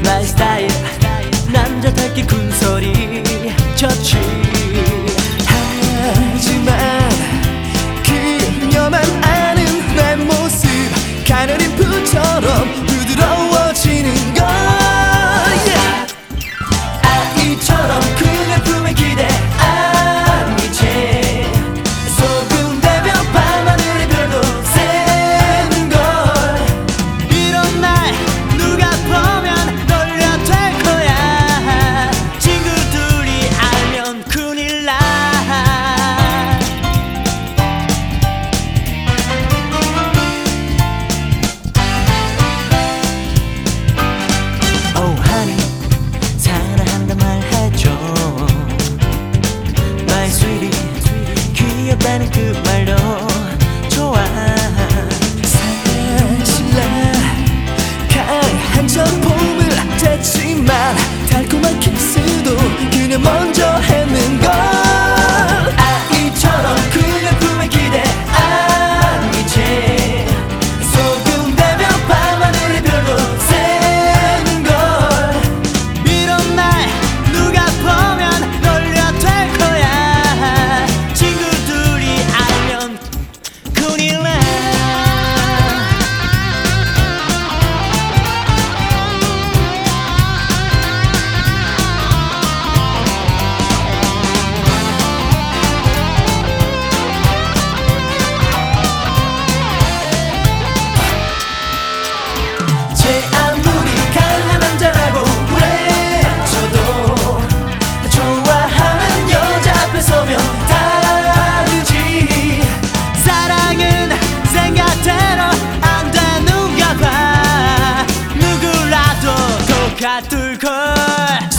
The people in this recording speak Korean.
나의 스타일 남자답게 군소리 좋지. 하지만 그녀만 아는 내 모습 가녀린 불처럼 부드러워지는 걸. 아이처럼 그녀 품에 기대 안기지. 소금대며 밤하늘의 별도 새는 걸. 이런 날 누가 보면 놀려댈 거야. 친구들이 알면 큰일 나. Oh honey, 사랑한다 말해줘. My sweetie, 귀엽다는 그 말도 좋아. 사실 나 강한 전봄을 뗐지만 달콤한 키스도 그녀 먼저 했는 걸. 아이처럼 그녀 품에 기대 안기지. 소금대며 밤하늘의 별도 새는 걸. 이런 날 누가 보면 놀려댈 거야. 친구들이 알면 큰일 나. 제 아무리 강한 남자라고 외쳐도 좋아하는 여자 앞에 서면 다르지. 사랑은 생각대로 안 되는가 봐. 누구라도 똑같을 걸.